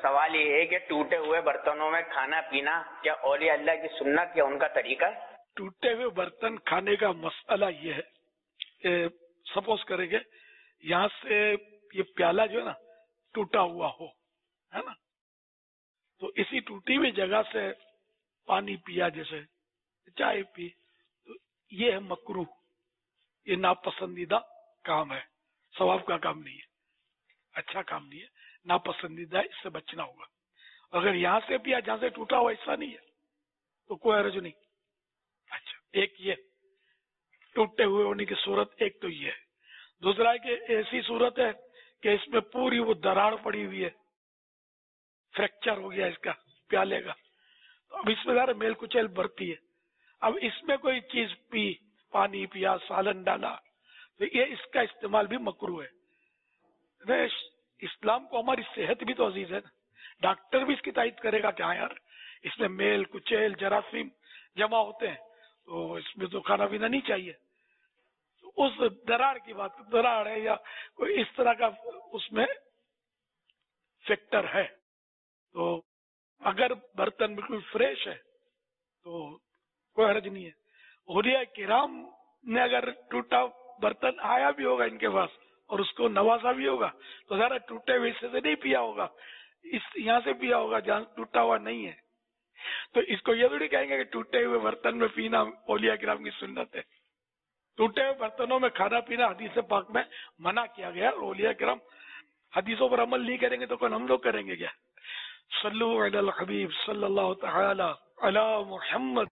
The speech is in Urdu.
سوال یہ ہے کہ ٹوٹے ہوئے برتنوں میں کھانا پینا کیا اولیاء اللہ کی سنت یا ان کا طریقہ ہے؟ ٹوٹے ہوئے برتن کھانے کا مسئلہ یہ ہے کہ سپوز کریں گے یہاں سے یہ پیالہ جو ہے نا ٹوٹا ہوا ہو، ہے نا، تو اسی ٹوٹی ہوئی جگہ سے پانی پیا، جیسے چائے پی، تو یہ ہے مکروہ، یہ ناپسندیدہ کام ہے، ثواب کا کام نہیں ہے، اچھا کام نہیں ہے، ناپسندیدہ ہے، اس سے بچنا ہوگا۔ اگر یہاں سے پیا جہاں سے ٹوٹا ہوا ایسا نہیں ہے تو کوئی حرج نہیں۔ اچھا، ایک یہ ٹوٹے ہوئے ہونے کی صورت ایک تو یہ ہے، دوسرا ہے کہ ایسی صورت ہے کہ اس میں پوری وہ دراڑ پڑی ہوئی ہے، فریکچر ہو گیا اس کا پیالے کا، تو اب اس میں ذرا میل کچیل بڑھتی ہے، اب اس میں کوئی چیز پی، پانی پیا، سالن ڈالا، تو یہ اس کا استعمال بھی مکروہ ہے۔ اسلام کو ہماری صحت بھی تو عزیز ہے نا، ڈاکٹر بھی اس کی تائید کرے گا کہ ہاں یار اس میں میل کچیل جراثیم جمع ہوتے ہیں، تو اس میں تو کھانا پینا نہیں چاہیے۔ اس دراڑ کی بات، دراڑ ہے یا کوئی اس طرح کا اس میں فیکٹر ہے، تو اگر برتن بالکل فریش ہے تو کوئی حرج نہیں ہے۔ اولیاء کرام نے اگر ٹوٹا برتن آیا بھی ہوگا ان کے پاس اور اس کو نوازا بھی ہوگا تو ذرا ٹوٹے ہوئے حصے سے نہیں پیا ہوگا، یہاں سے پیا ہوگا جہاں ٹوٹا ہوا نہیں ہے، تو اس کو یہ تھوڑی کہیں گے کہ ٹوٹے ہوئے برتن میں پینا اولیاء کرام کی سنت ہے۔ ٹوٹے ہوئے برتنوں میں کھانا پینا حدیث پاک میں منع کیا گیا، اولیاء کرام حدیثوں پر عمل نہیں کریں گے تو کون ہم لوگ کریں گے کیا؟ صلو علی الحبیب صلی اللہ تعالی علی محمد۔